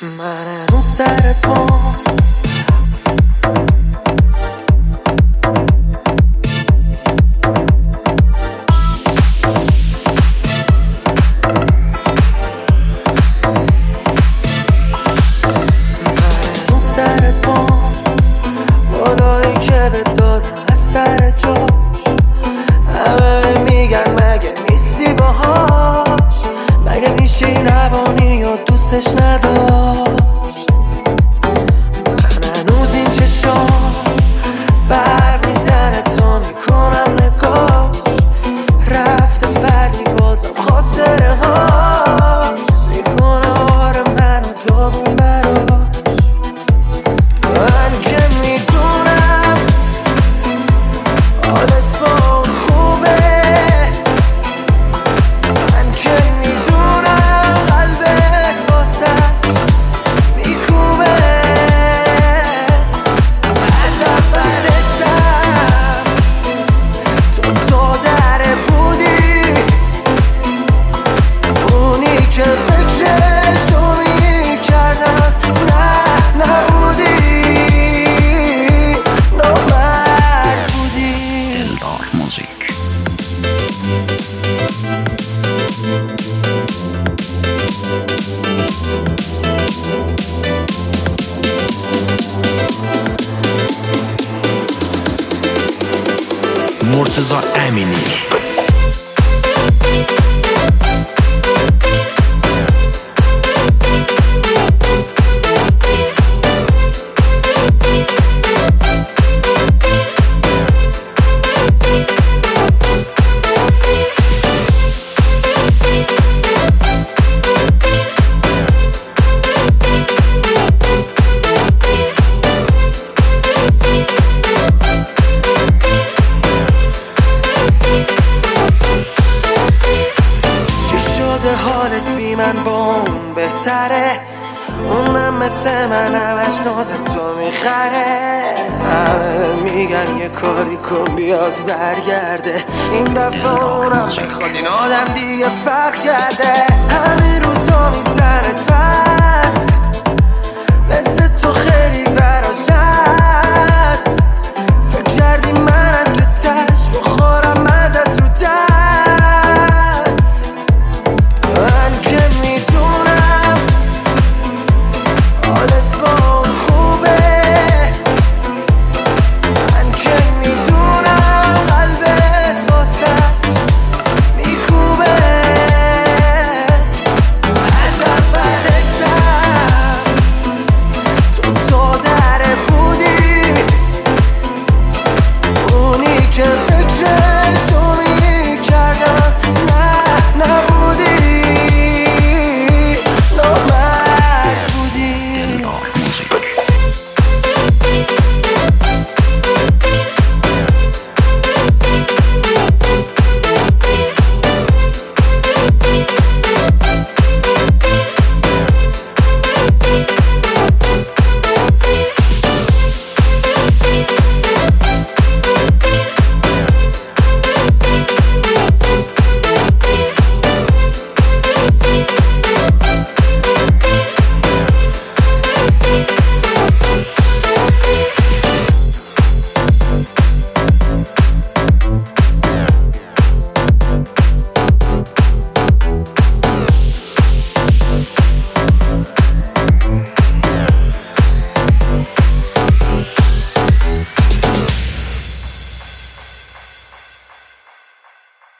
من هنوز سر پام، بالایی که به دادم از سر جاش. همه میگن مگه نیستی باهاش، مگه میشه این روانی و دوستش نداشت. من هنوز این چشام بر میزنه تا میکنم نگاش، رفته ولی بازم خاطره هاش میکنه آره منو داغون براش. من که میدونم حالت با اون خوبه، من که میدونم قلبت واسش میکوبه. از اولشم تو دره بودی، اونی که فکرشو میکردم نه نبودی. موزیک مرتضی امینی. حالت بی من با اون بهتره، اونم مثل من همش ناز تو میخره. همه میگن یه کاری کن بیاد برگرده، این دفعه اونم میخواد این آدم دیگه فرق کرده. همین روزا